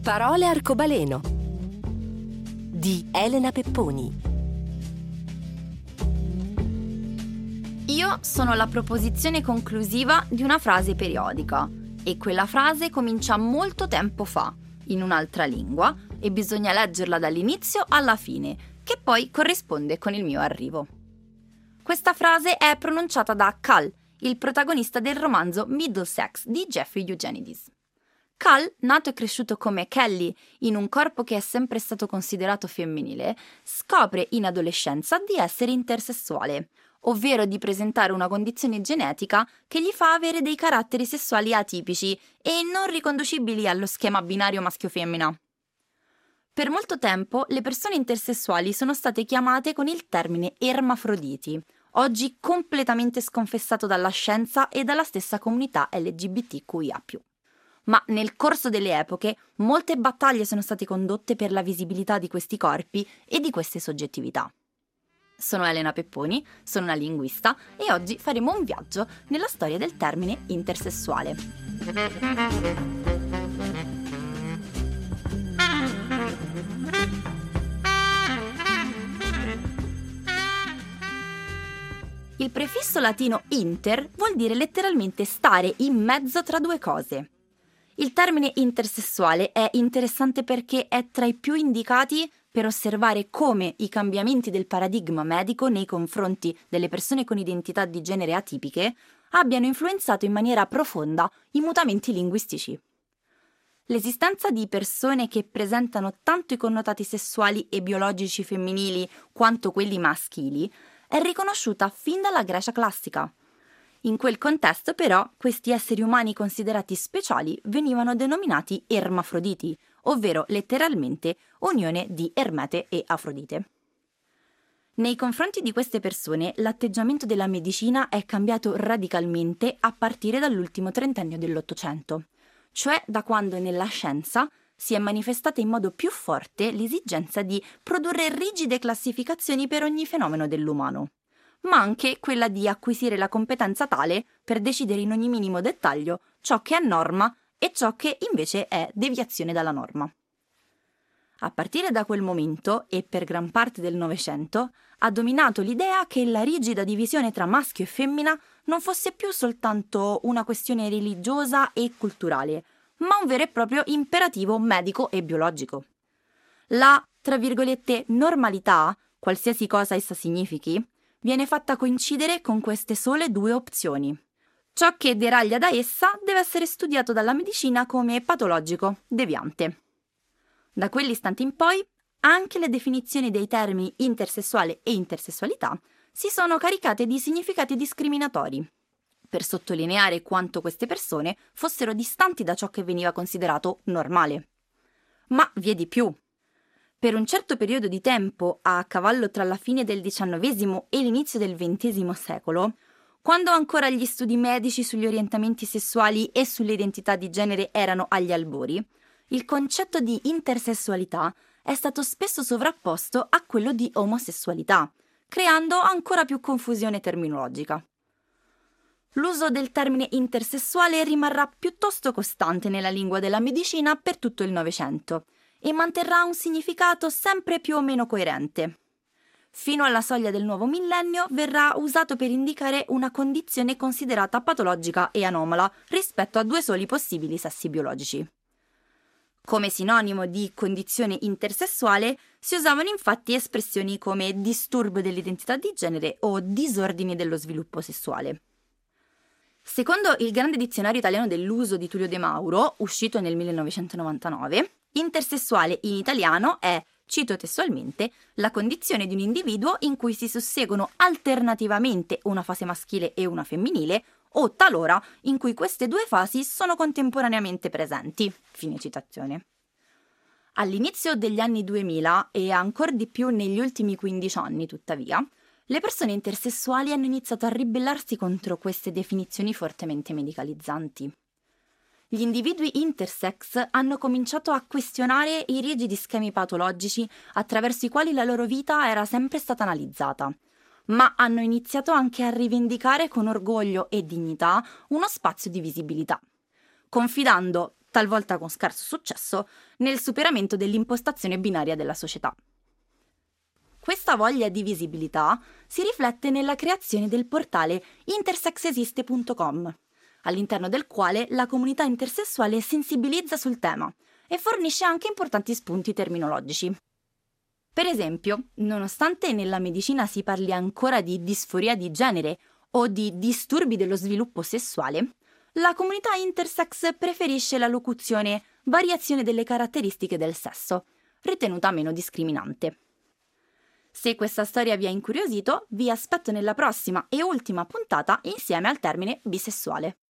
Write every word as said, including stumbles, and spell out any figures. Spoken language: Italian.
Parole arcobaleno di Elena Pepponi. Io sono la proposizione conclusiva di una frase periodica e quella frase comincia molto tempo fa, in un'altra lingua, e bisogna leggerla dall'inizio alla fine, che poi corrisponde con il mio arrivo. Questa frase è pronunciata da Cal, il protagonista del romanzo Middlesex di Jeffrey Eugenides. Cal, nato e cresciuto come Kelly in un corpo che è sempre stato considerato femminile, scopre in adolescenza di essere intersessuale, ovvero di presentare una condizione genetica che gli fa avere dei caratteri sessuali atipici e non riconducibili allo schema binario maschio-femmina. Per molto tempo le persone intersessuali sono state chiamate con il termine ermafroditi, oggi completamente sconfessato dalla scienza e dalla stessa comunità L G B T Q I A più. Ma nel corso delle epoche molte battaglie sono state condotte per la visibilità di questi corpi e di queste soggettività. Sono Elena Pepponi, sono una linguista e oggi faremo un viaggio nella storia del termine intersessuale. Il prefisso latino inter vuol dire letteralmente stare in mezzo tra due cose. Il termine intersessuale è interessante perché è tra i più indicati per osservare come i cambiamenti del paradigma medico nei confronti delle persone con identità di genere atipiche abbiano influenzato in maniera profonda i mutamenti linguistici. L'esistenza di persone che presentano tanto i connotati sessuali e biologici femminili quanto quelli maschili è riconosciuta fin dalla Grecia classica. In quel contesto, però, questi esseri umani considerati speciali venivano denominati ermafroditi, ovvero letteralmente unione di Ermete e Afrodite. Nei confronti di queste persone, l'atteggiamento della medicina è cambiato radicalmente a partire dall'ultimo trentennio dell'Ottocento, cioè da quando nella scienza si è manifestata in modo più forte l'esigenza di produrre rigide classificazioni per ogni fenomeno dell'umano, ma anche quella di acquisire la competenza tale per decidere in ogni minimo dettaglio ciò che è norma e ciò che invece è deviazione dalla norma. A partire da quel momento, e per gran parte del Novecento, ha dominato l'idea che la rigida divisione tra maschio e femmina non fosse più soltanto una questione religiosa e culturale, ma un vero e proprio imperativo medico e biologico. La, tra virgolette, normalità, qualsiasi cosa essa significhi, viene fatta coincidere con queste sole due opzioni. Ciò che deraglia da essa deve essere studiato dalla medicina come patologico, deviante. Da quell'istante in poi, anche le definizioni dei termini intersessuale e intersessualità si sono caricate di significati discriminatori, per sottolineare quanto queste persone fossero distanti da ciò che veniva considerato normale. Ma vi è di più. Per un certo periodo di tempo, a cavallo tra la fine del diciannovesimo e l'inizio del ventesimo secolo, quando ancora gli studi medici sugli orientamenti sessuali e sulle identità di genere erano agli albori, il concetto di intersessualità è stato spesso sovrapposto a quello di omosessualità, creando ancora più confusione terminologica. L'uso del termine intersessuale rimarrà piuttosto costante nella lingua della medicina per tutto il Novecento e manterrà un significato sempre più o meno coerente. Fino alla soglia del nuovo millennio verrà usato per indicare una condizione considerata patologica e anomala rispetto a due soli possibili sessi biologici. Come sinonimo di condizione intersessuale si usavano infatti espressioni come disturbo dell'identità di genere o disordini dello sviluppo sessuale. Secondo il Grande Dizionario Italiano dell'Uso di Tullio De Mauro, uscito nel millenovecentonovantanove, intersessuale in italiano è, cito testualmente, la condizione di un individuo in cui si susseguono alternativamente una fase maschile e una femminile, o talora in cui queste due fasi sono contemporaneamente presenti. Fine citazione. All'inizio degli anni duemila e ancor di più negli ultimi quindici anni, tuttavia, le persone intersessuali hanno iniziato a ribellarsi contro queste definizioni fortemente medicalizzanti. Gli individui intersex hanno cominciato a questionare i rigidi schemi patologici attraverso i quali la loro vita era sempre stata analizzata, ma hanno iniziato anche a rivendicare con orgoglio e dignità uno spazio di visibilità, confidando talvolta con scarso successo, nel superamento dell'impostazione binaria della società. Questa voglia di visibilità si riflette nella creazione del portale intersexesiste punto com, all'interno del quale la comunità intersessuale sensibilizza sul tema e fornisce anche importanti spunti terminologici. Per esempio, nonostante nella medicina si parli ancora di disforia di genere o di disturbi dello sviluppo sessuale, la comunità intersex preferisce la locuzione variazione delle caratteristiche del sesso, ritenuta meno discriminante. Se questa storia vi ha incuriosito, vi aspetto nella prossima e ultima puntata insieme al termine bisessuale.